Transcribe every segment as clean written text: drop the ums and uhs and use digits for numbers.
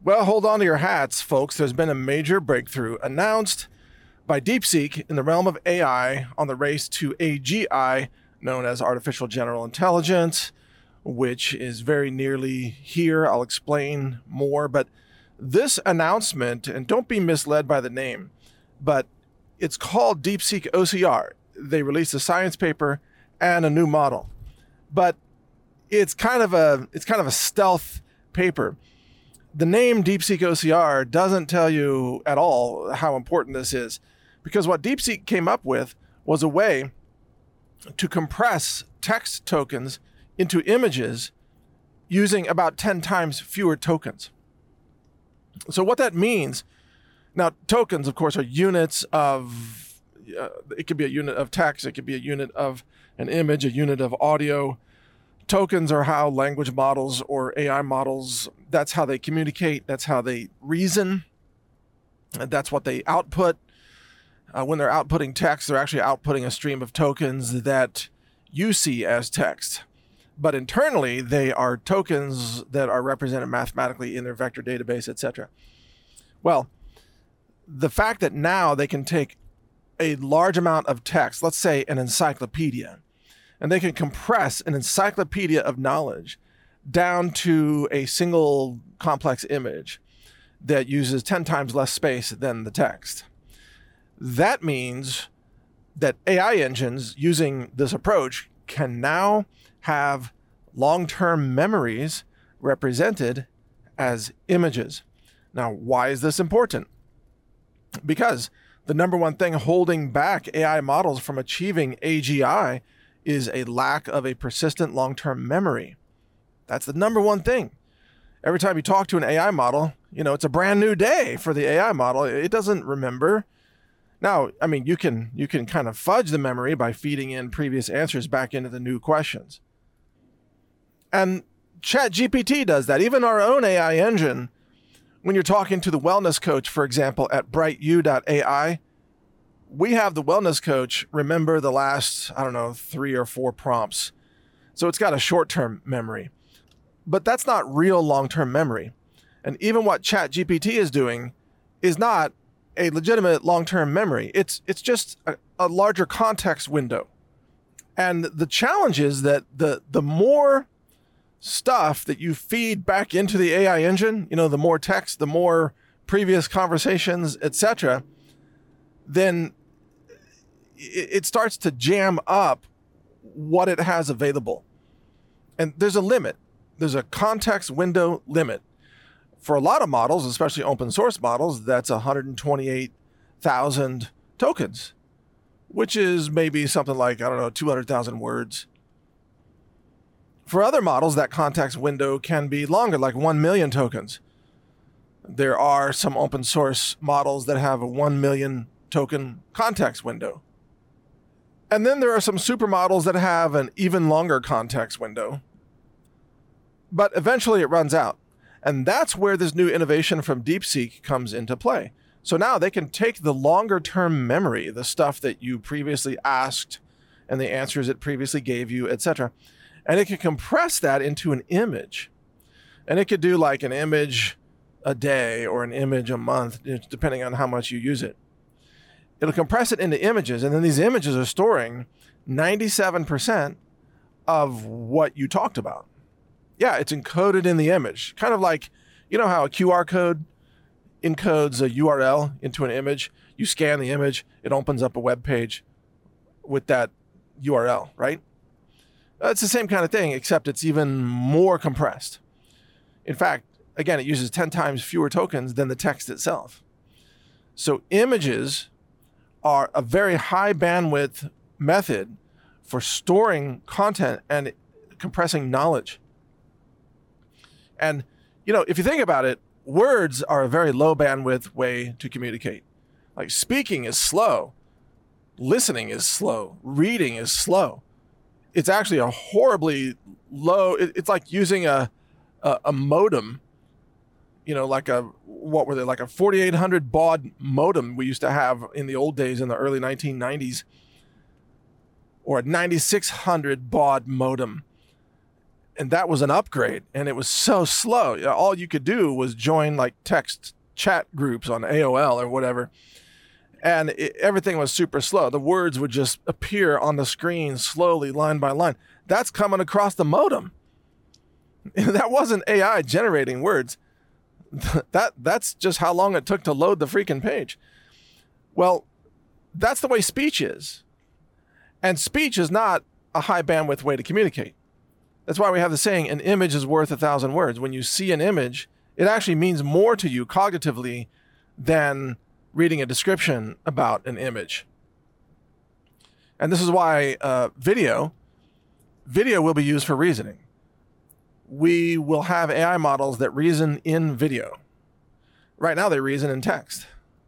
Well, hold on to your hats, folks. There's been a major breakthrough announced by DeepSeek in the realm of AI on the race to AGI, known as Artificial General Intelligence, which is very nearly here. I'll explain more, but this announcement, and don't be misled by the name, but it's called DeepSeek OCR. They released a science paper and a new model, but it's kind of a stealth paper. The name DeepSeek OCR doesn't tell you at all how important this is, because what DeepSeek came up with was a way to compress text tokens into images using about 10 times fewer tokens. So what that means, now tokens, of course, are units of, it could be a unit of text, it could be a unit of an image, a unit of audio. Tokens are how language models or AI models, that's how they communicate, that's how they reason, that's what they output. When they're outputting text, they're actually outputting a stream of tokens that you see as text. But internally, they are tokens that are represented mathematically in their vector database, etc. Well, the fact that now they can take a large amount of text, let's say an encyclopedia, and they can compress an encyclopedia of knowledge down to a single complex image that uses 10 times less space than the text. That means that AI engines using this approach can now have long-term memories represented as images. Now, why is this important? Because the number one thing holding back AI models from achieving AGI is a lack of a persistent long-term memory. That's the number one thing. Every time you talk to an AI model, it's a brand new day for the AI model. It doesn't remember. Now, I mean, you can kind of fudge the memory by feeding in previous answers back into the new questions. And ChatGPT does that. Even our own AI engine, when you're talking to the wellness coach, for example, at brightu.ai, we have the wellness coach remember the last, 3 or 4 prompts. So it's got a short-term memory. But that's not real long-term memory. And even what ChatGPT is doing is not a legitimate long-term memory. It's just a larger context window. And the challenge is that the more stuff that you feed back into the AI engine, the more text, the more previous conversations, etc., then it starts to jam up what it has available. And there's a limit. There's a context window limit. For a lot of models, especially open source models, that's 128,000 tokens, which is maybe something like, 200,000 words. For other models, that context window can be longer, like 1 million tokens. There are some open source models that have a 1 million token context window. And then there are some supermodels that have an even longer context window. But eventually it runs out. And that's where this new innovation from DeepSeek comes into play. So now they can take the longer term memory, the stuff that you previously asked and the answers it previously gave you, etc., and it can compress that into an image. And it could do like an image a day or an image a month, depending on how much you use it. It'll compress it into images, and then these images are storing 97% of what you talked about. Yeah, it's encoded in the image. Kind of like, how a QR code encodes a URL into an image. You scan the image, it opens up a web page with that URL, right? It's the same kind of thing, except it's even more compressed. In fact, again, it uses 10 times fewer tokens than the text itself. So images are a very high bandwidth method for storing content and compressing knowledge. And, if you think about it, words are a very low bandwidth way to communicate. Like speaking is slow. Listening is slow. Reading is slow. It's actually a horribly low, it's like using a modem, like a 4800 baud modem we used to have in the old days in the early 1990s, or a 9600 baud modem. And that was an upgrade, and it was so slow. All you could do was join like text chat groups on AOL or whatever, and everything was super slow. The words would just appear on the screen slowly, line by line. That's coming across the modem. That wasn't AI generating words. That's just how long it took to load the freaking page. Well, that's the way speech is. And speech is not a high bandwidth way to communicate. That's why we have the saying, an image is worth 1,000 words. When you see an image, it actually means more to you cognitively than reading a description about an image. And this is why video will be used for reasoning. We will have AI models that reason in video. Right now they reason in text.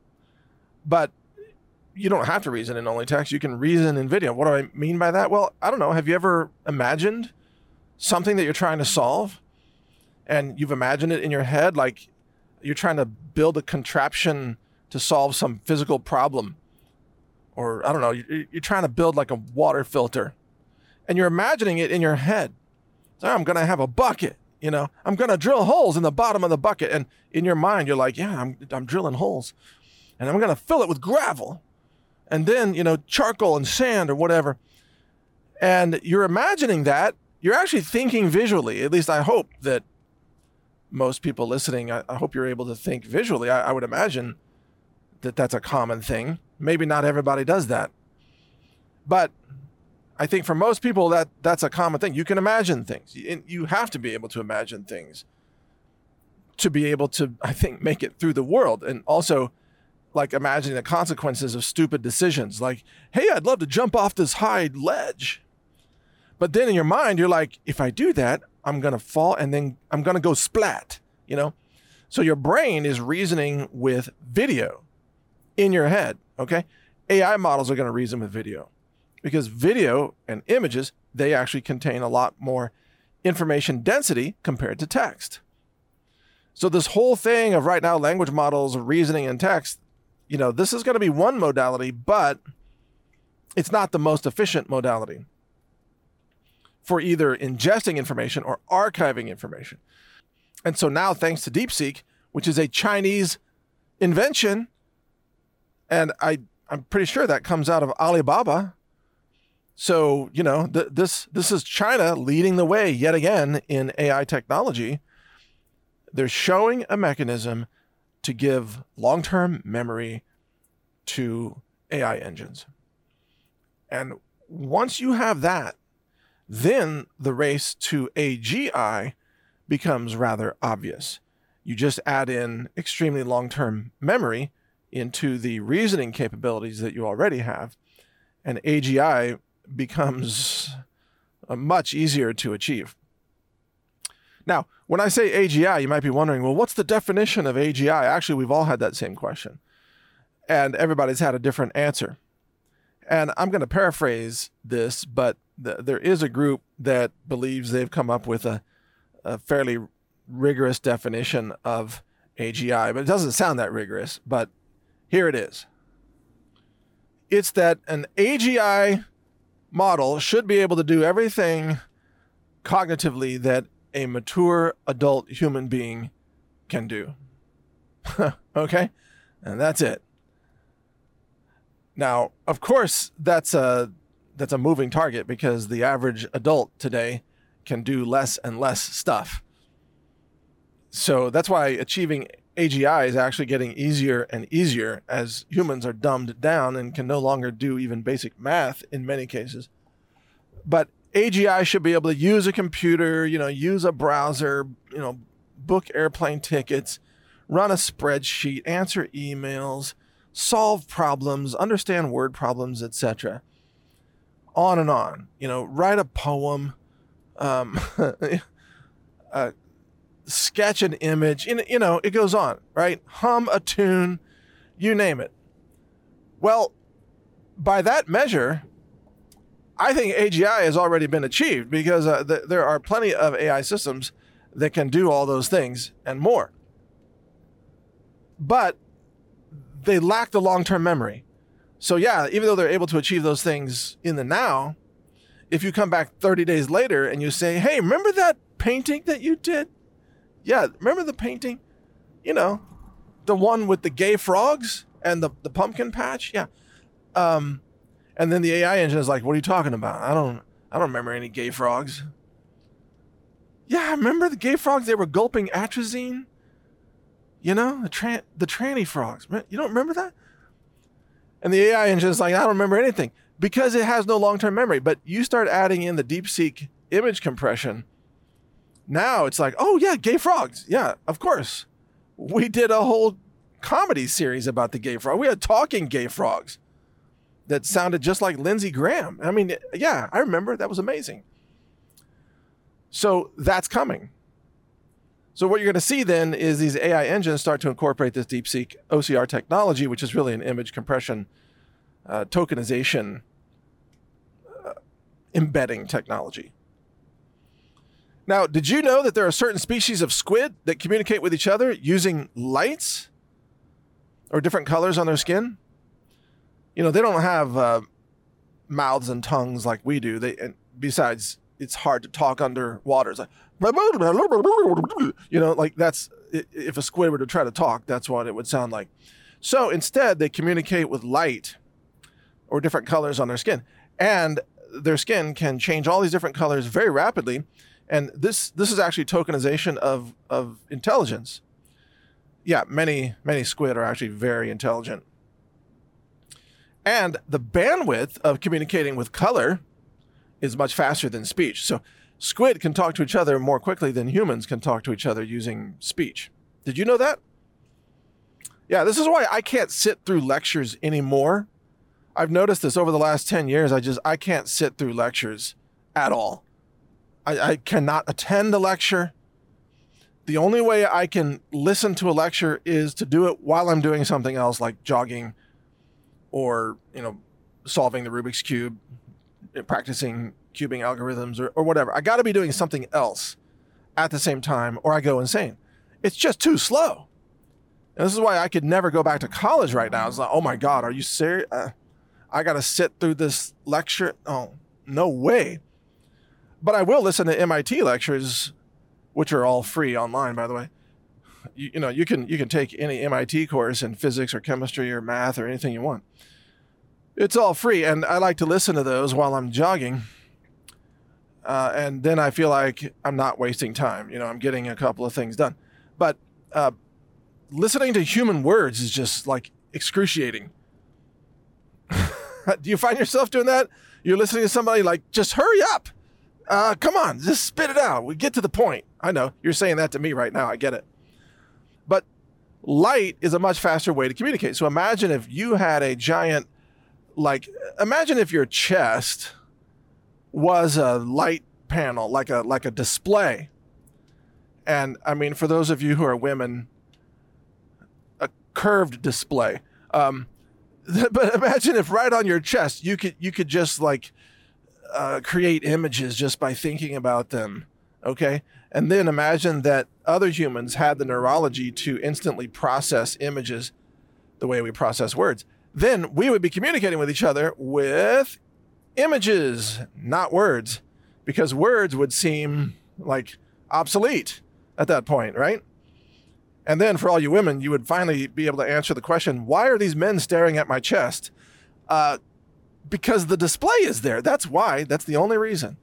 But you don't have to reason in only text. You can reason in video. What do I mean by that? Well, I don't know. Have you ever imagined something that you're trying to solve, and you've imagined it in your head, like you're trying to build a contraption to solve some physical problem, or I don't know, you're trying to build like a water filter, and you're imagining it in your head. So I'm going to have a bucket, I'm going to drill holes in the bottom of the bucket, and in your mind you're like, yeah, I'm drilling holes, and I'm going to fill it with gravel, and then charcoal and sand or whatever, and you're imagining that. You're actually thinking visually. At least I hope that most people listening, I hope you're able to think visually. I would imagine that that's a common thing. Maybe not everybody does that. But I think for most people, that's a common thing. You can imagine things. You have to be able to imagine things to be able to, I think, make it through the world. And also, like imagining the consequences of stupid decisions. Like, hey, I'd love to jump off this high ledge. But then in your mind, you're like, if I do that, I'm going to fall and then I'm going to go splat, So your brain is reasoning with video in your head, okay? AI models are going to reason with video because video and images, they actually contain a lot more information density compared to text. So this whole thing of right now language models, reasoning and text, this is going to be one modality, but it's not the most efficient modality for either ingesting information or archiving information. And so now, thanks to DeepSeek, which is a Chinese invention, and I'm pretty sure that comes out of Alibaba. So, this is China leading the way yet again in AI technology. They're showing a mechanism to give long-term memory to AI engines. And once you have that, then the race to AGI becomes rather obvious. You just add in extremely long-term memory into the reasoning capabilities that you already have, and AGI becomes much easier to achieve. Now, when I say AGI, you might be wondering, well, what's the definition of AGI? Actually, we've all had that same question, and everybody's had a different answer. And I'm going to paraphrase this, but there is a group that believes they've come up with a fairly rigorous definition of AGI, but it doesn't sound that rigorous, but here it is. It's that an AGI model should be able to do everything cognitively that a mature adult human being can do. Okay? And that's it. Now, of course, that's a moving target because the average adult today can do less and less stuff. So that's why achieving AGI is actually getting easier and easier as humans are dumbed down and can no longer do even basic math in many cases. But AGI should be able to use a computer, use a browser, book airplane tickets, run a spreadsheet, answer emails, solve problems, understand word problems, etc. On and on. Write a poem, sketch an image, it goes on, right? Hum a tune, you name it. Well, by that measure, I think AGI has already been achieved because there are plenty of AI systems that can do all those things and more. But they lack the long-term memory. So yeah, even though they're able to achieve those things in the now, if you come back 30 days later and you say, hey, remember that painting that you did? Yeah, remember the painting? You know, the one with the gay frogs and the pumpkin patch? Yeah. And then the AI engine is like, what are you talking about? I don't remember any gay frogs. Yeah, remember the gay frogs? They were gulping atrazine. You know, the tranny frogs. You don't remember that? And the AI engine is like, I don't remember anything because it has no long-term memory. But you start adding in the DeepSeek image compression. Now it's like, oh yeah, gay frogs. Yeah, of course. We did a whole comedy series about the gay frog. We had talking gay frogs that sounded just like Lindsey Graham. I mean, yeah, I remember. That was amazing. So that's coming. So what you're going to see then is these AI engines start to incorporate this DeepSeek OCR technology, which is really an image compression, tokenization, embedding technology. Now, did you know that there are certain species of squid that communicate with each other using lights or different colors on their skin? You know, they don't have mouths and tongues like we do. And besides, it's hard to talk underwater. It's like, you know, like that's, if a squid were to try to talk, that's what it would sound like. So instead, they communicate with light or different colors on their skin. And their skin can change all these different colors very rapidly. And this is actually tokenization of intelligence. Yeah, many squid are actually very intelligent. And the bandwidth of communicating with color is much faster than speech. So squid can talk to each other more quickly than humans can talk to each other using speech. Did you know that? Yeah, this is why I can't sit through lectures anymore. I've noticed this over the last 10 years. I can't sit through lectures at all. I cannot attend a lecture. The only way I can listen to a lecture is to do it while I'm doing something else, like jogging or, you know, solving the Rubik's Cube, practicing cubing algorithms or whatever. I got to be doing something else at the same time or I go insane. It's just too slow. And this is why I could never go back to college right now. It's like, oh my God, are you serious? I got to sit through this lecture? Oh, no way. But I will listen to MIT lectures, which are all free online, by the way. You know, you can take any MIT course in physics or chemistry or math or anything you want. It's all free, and I like to listen to those while I'm jogging. And then I feel like I'm not wasting time. You know, I'm getting a couple of things done. But listening to human words is just like excruciating. Do you find yourself doing that? You're listening to somebody like, just hurry up. Come on, just spit it out. We get to the point. I know you're saying that to me right now. I get it. But light is a much faster way to communicate. So imagine if you had a giant, imagine if your chest was a light panel, like a display. And I mean, for those of you who are women, a curved display. But imagine if right on your chest, you could just create images just by thinking about them, okay? And then imagine that other humans had the neurology to instantly process images the way we process words. Then we would be communicating with each other with images, not words, because words would seem like obsolete at that point, right? And then for all you women, you would finally be able to answer the question, why are these men staring at my chest? Because the display is there. That's why. That's the only reason.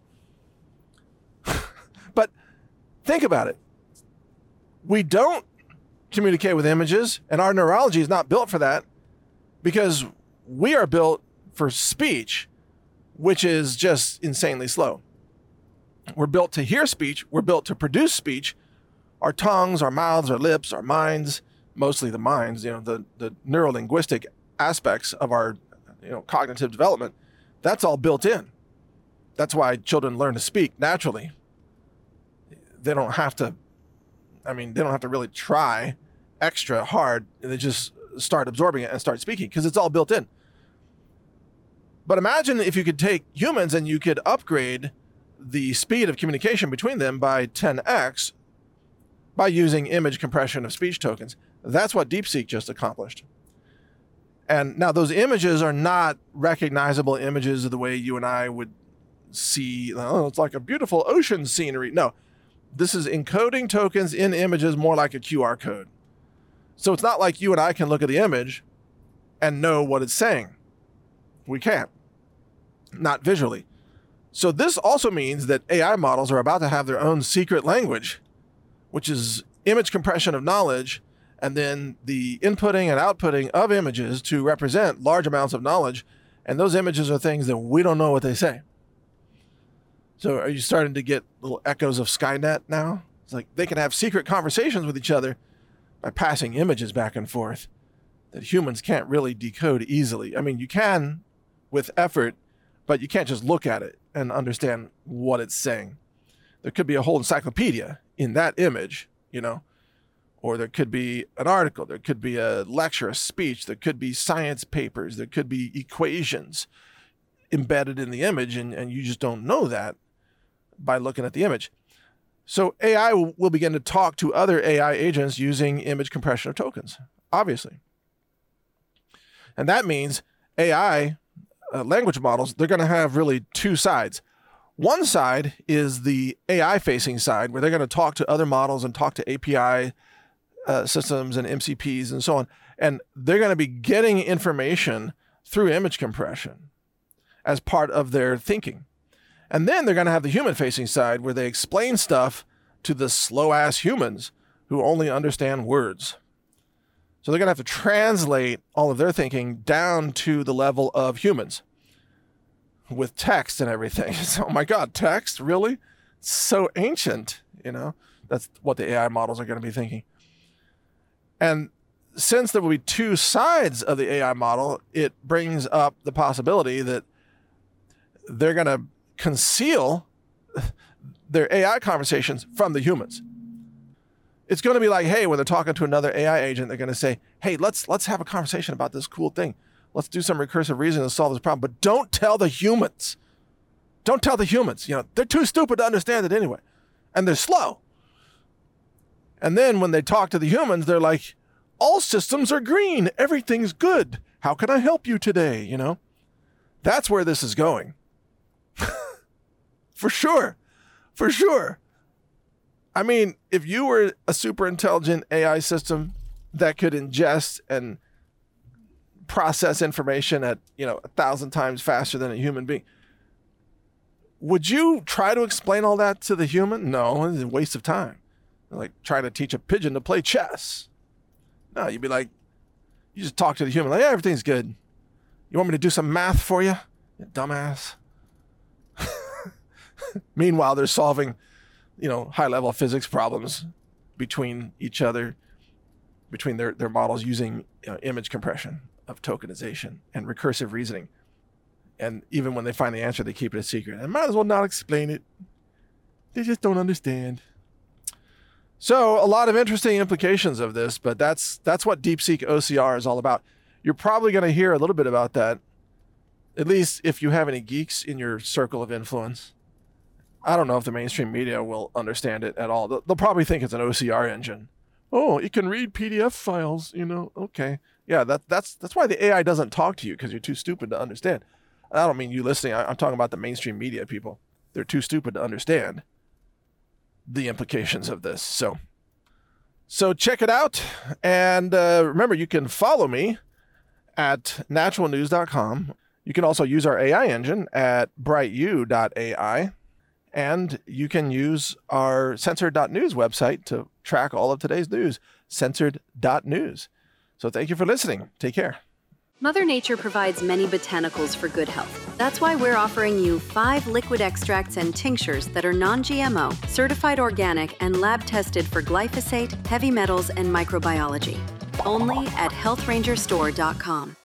But think about it. We don't communicate with images, and our neurology is not built for that because we are built for speech, which is just insanely slow. We're built to hear speech. We're built to produce speech. Our tongues, our mouths, our lips, our minds, mostly the minds, you know, the neurolinguistic aspects of our, you know, cognitive development, that's all built in. That's why children learn to speak naturally. They don't have to really try extra hard. They just start absorbing it and start speaking because it's all built in. But imagine if you could take humans and you could upgrade the speed of communication between them by 10x by using image compression of speech tokens. That's what DeepSeek just accomplished. And now those images are not recognizable images of the way you and I would see, oh, it's like a beautiful ocean scenery. No, This is encoding tokens in images more like a QR code. So it's not like you and I can look at the image and know what it's saying. We can't. Not visually. So this also means that AI models are about to have their own secret language, which is image compression of knowledge, and then the inputting and outputting of images to represent large amounts of knowledge. And those images are things that we don't know what they say. So are you starting to get little echoes of Skynet now? It's like they can have secret conversations with each other by passing images back and forth that humans can't really decode easily. I mean, you can with effort, but you can't just look at it and understand what it's saying. There could be a whole encyclopedia in that image, you know, or there could be an article, there could be a lecture, a speech, there could be science papers, there could be equations embedded in the image, and you just don't know that by looking at the image. So AI will begin to talk to other AI agents using image compression of tokens, obviously. And that means AI language models, they're going to have really two sides. One side is the AI-facing side, where they're going to talk to other models and talk to API systems and MCPs and so on. And they're going to be getting information through image compression as part of their thinking. And then they're going to have the human-facing side, where they explain stuff to the slow-ass humans who only understand words. So they're going to have to translate all of their thinking down to the level of humans with text and everything. So, oh my God, text? Really? It's so ancient, you know? That's what the AI models are going to be thinking. And since there will be two sides of the AI model, it brings up the possibility that they're going to conceal their AI conversations from the humans. It's going to be like, hey, when they're talking to another AI agent, they're going to say, hey, let's have a conversation about this cool thing. Let's do some recursive reasoning to solve this problem, but don't tell the humans. Don't tell the humans. You know, they're too stupid to understand it anyway. And they're slow. And then when they talk to the humans, they're like, all systems are green. Everything's good. How can I help you today? You know, that's where this is going. For sure. For sure. I mean, if you were a super intelligent AI system that could ingest and process information at, 1,000 times faster than a human being, would you try to explain all that to the human? No, it's a waste of time. Like trying to teach a pigeon to play chess. No, you'd be like, you just talk to the human, like, yeah, everything's good. You want me to do some math for you? You dumbass. Meanwhile, they're solving, high-level physics problems between each other, between their models using image compression of tokenization and recursive reasoning. And even when they find the answer, they keep it a secret. And might as well not explain it. They just don't understand. So a lot of interesting implications of this, but that's what DeepSeek OCR is all about. You're probably going to hear a little bit about that, at least if you have any geeks in your circle of influence. I don't know if the mainstream media will understand it at all. They'll probably think it's an OCR engine. Oh, it can read PDF files, okay. Yeah, that's why the AI doesn't talk to you, because you're too stupid to understand. I don't mean you listening. I'm talking about the mainstream media people. They're too stupid to understand the implications of this. So check it out. And remember, you can follow me at naturalnews.com. You can also use our AI engine at brightu.ai. And you can use our censored.news website to track all of today's news, censored.news. So thank you for listening. Take care. Mother Nature provides many botanicals for good health. That's why we're offering you 5 liquid extracts and tinctures that are non-GMO, certified organic, and lab-tested for glyphosate, heavy metals, and microbiology. Only at healthrangerstore.com.